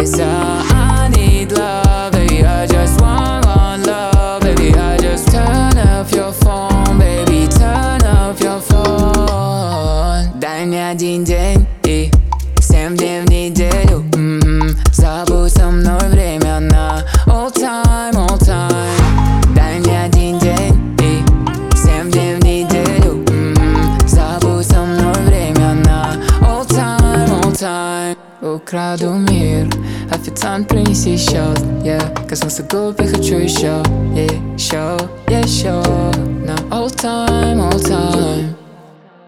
So I need love, baby, I just want love, baby, I just turn off your phone, baby, turn off your phone. Дай мне один день и 7 дней в неделю. Забудь со мной время на all time, all time. Дай мне один день и 7 дней в неделю. Забудь со мной время на all time, all time. Украду мир, официант, принеси счет, коснулся губ и хочу еще, еще, еще. На all time, all time.